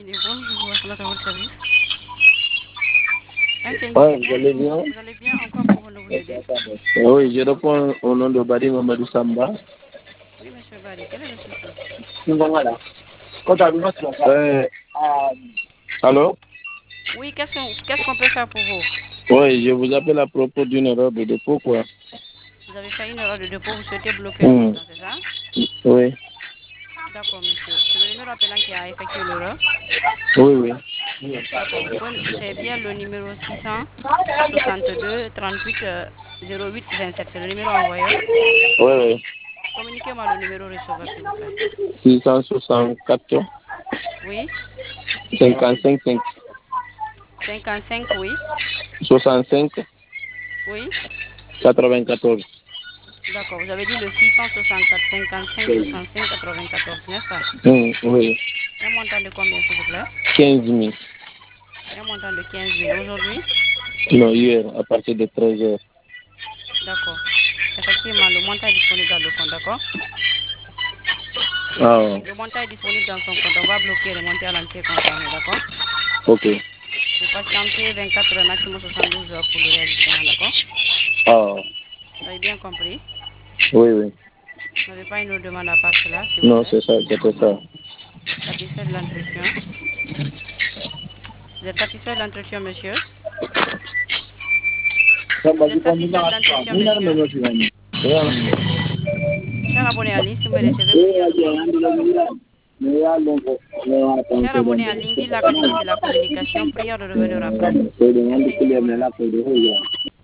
Bonjour, alors à votre service. Ouais, Incendié, vous allez bonjour. bien? Vous allez bien? En quoi pouvons-nous vous aider? Oui, je réponds au nom de Badi Mamadou Samba. Oui, monsieur Bari, quel est le souci? Voilà. Euh, allô? Oui, qu'est-ce qu'on peut faire pour vous? Oui, je vous appelle à propos d'une erreur de dépôt, quoi. Vous avez fait une erreur de dépôt, vous souhaitez bloquer le Hmm. montant, c'est ça? Oui, D'accord, monsieur. C'est le numéro appelant qui a effectué l'erreur? oui, oui. D'accord, c'est bien le numéro 662 38 08 27. C'est le numéro envoyeur. Oui, oui. Communiquez-moi le numéro receveur, s'il vous plaît. 664 Oui, 55 5 55, oui, 65 oui. 94. D'accord, vous avez dit le 664 55 65 94, n'est-ce pas? Oui. Un montant de combien, s'il vous plaît? 15 000. Un montant de 15 000. Aujourd'hui? Non, hier, à partir de 13 heures. D'accord. Effectivement, le montant est disponible dans le compte, d'accord? Ah, Le montant est disponible dans son compte. On va bloquer les montants à l'entier concerné, d'accord? ok. Vous patientez 24 heures, maximum 72 heures pour le réajustement, d'accord? Ah, Vous avez bien compris? oui, oui. Vous n'avez pas une autre demande à part cela, s'il vous Non, plaît? c'est ça, c'était ça. Satisfait de l'entretien? Vous êtes satisfait de l'entretien, monsieur? Vous êtes satisfait de l'entretien, monsieur? Cher abonné en ligne, si vous me recevez, veuillez allouer. Cher abonné en ligne, dit la qualité de la communication, prière de revenir après. Incendié, je vous remercie.